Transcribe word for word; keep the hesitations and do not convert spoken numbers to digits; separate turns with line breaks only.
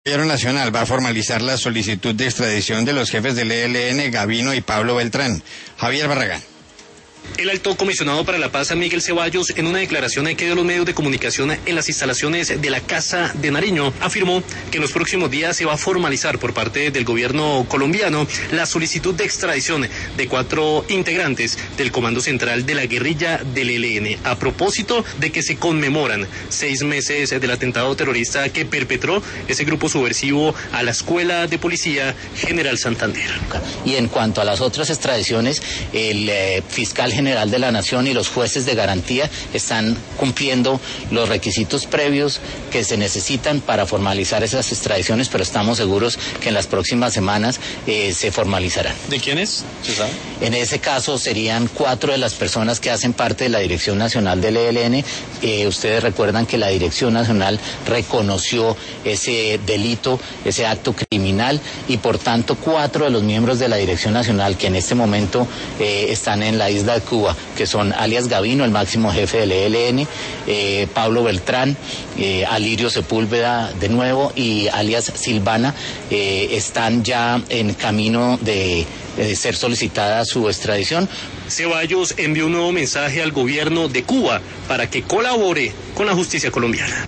El Gobierno Nacional va a formalizar la solicitud de extradición de los jefes del E L N, Gavino y Pablo Beltrán. Javier Barragán.
El alto comisionado para la paz, Miguel Ceballos, en una declaración que dio a los medios de comunicación en las instalaciones de la Casa de Nariño, afirmó que en los próximos días se va a formalizar por parte del gobierno colombiano la solicitud de extradición de cuatro integrantes del Comando Central de la Guerrilla del E L N, a propósito de que se conmemoran seis meses del atentado terrorista que perpetró ese grupo subversivo a la Escuela de Policía General Santander.
Y en cuanto a las otras extradiciones, el eh, fiscal general de la Nación y los jueces de garantía están cumpliendo los requisitos previos que se necesitan para formalizar esas extradiciones, pero estamos seguros que en las próximas semanas eh, se formalizarán.
¿De quiénes? ¿Se sabe?
En ese caso serían cuatro de las personas que hacen parte de la Dirección Nacional del E L N. Eh, ustedes recuerdan que la Dirección Nacional reconoció ese delito, ese acto criminal, y por tanto cuatro de los miembros de la Dirección Nacional que en este momento eh, están en la isla de Cuba, que son alias Gavino, el máximo jefe del E L N, eh, Pablo Beltrán, eh, Alirio Sepúlveda de nuevo y alias Silvana, eh, están ya en camino de, de ser solicitada su extradición.
Ceballos envió un nuevo mensaje al gobierno de Cuba para que colabore con la justicia colombiana.